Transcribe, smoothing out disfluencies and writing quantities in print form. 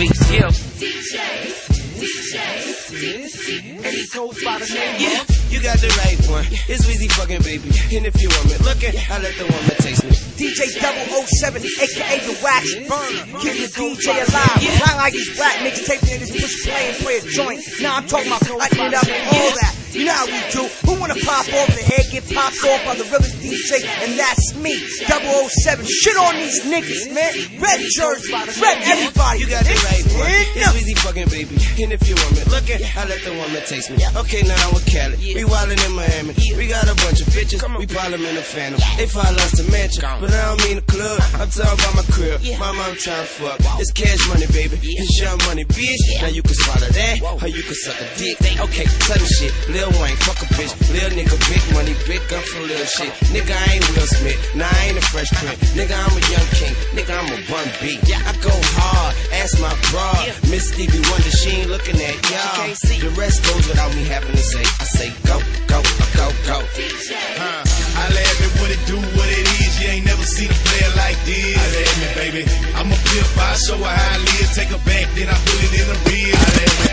beats, yeah. And he goes by the name. Yeah, you got the right one. It's Weezy fucking baby. And if you want me looking, I let the woman taste me. DJ 007, aka the Wax Burner. Keep the DJ alive. Not like these rap mixtape niggas push play and play a joint. Now I'm talking about cutting it up and all that. You know how we do. Who wanna pop off the head, get popped off by the realest DJ? And that's me, 007. Shit on these niggas, man. Red Jersey, red everybody. You got the right one. It's Weezy fucking baby. And if you want me looking, I let the woman taste me. Okay, now I'm with Cali. We wildin' in Miami. We got a bunch of bitches. We problem in the Phantom. They follow us to mansion, but I don't mean the club. I'm talking about my crib. My mom tryna fuck. It's cash money, baby. It's young money, bitch. Now you can swallow that, or you can suck a dick. Okay, sudden shit. Lil Wayne, fuck a bitch. Lil nigga, big money, big gun for little shit. Nigga, I ain't Will Smith. Nah, I ain't a Fresh Prince. Nigga, I'm a young king. Nigga, I'm a Bun B. I go hard. Ask my broad. Miss Stevie Wonder, she ain't looking at y'all. The rest goes without me having to say. I say go, go, go, go. I laugh at what it do, what it is. You ain't never seen a player like this. I laugh at me, baby. I'm a pimp. I show her how I live. Take her back, then I put it in the rear.